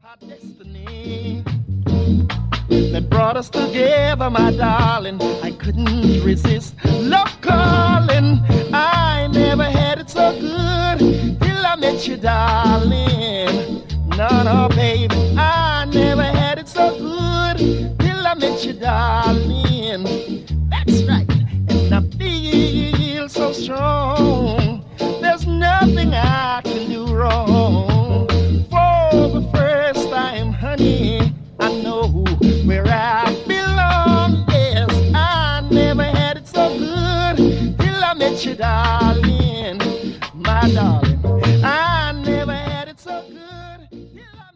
Destiny that brought us together, my darling. I couldn't resist love calling. I never had it so good till I met you, darling. No, no, baby, I never had it so good till I met you, darling.